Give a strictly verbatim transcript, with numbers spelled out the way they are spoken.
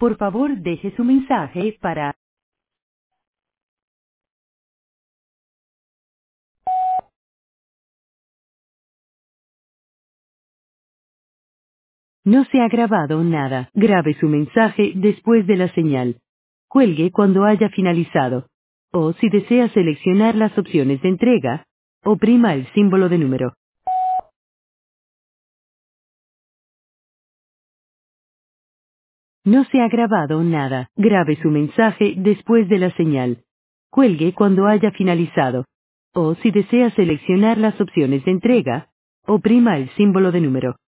Por favor, deje su mensaje para... No se ha grabado nada. Grabe su mensaje después de la señal. Cuelgue cuando haya finalizado. O si desea seleccionar las opciones de entrega, oprima el símbolo de número. No se ha grabado nada. Grabe su mensaje después de la señal. Cuelgue cuando haya finalizado. O si desea seleccionar las opciones de entrega, oprima el símbolo de número.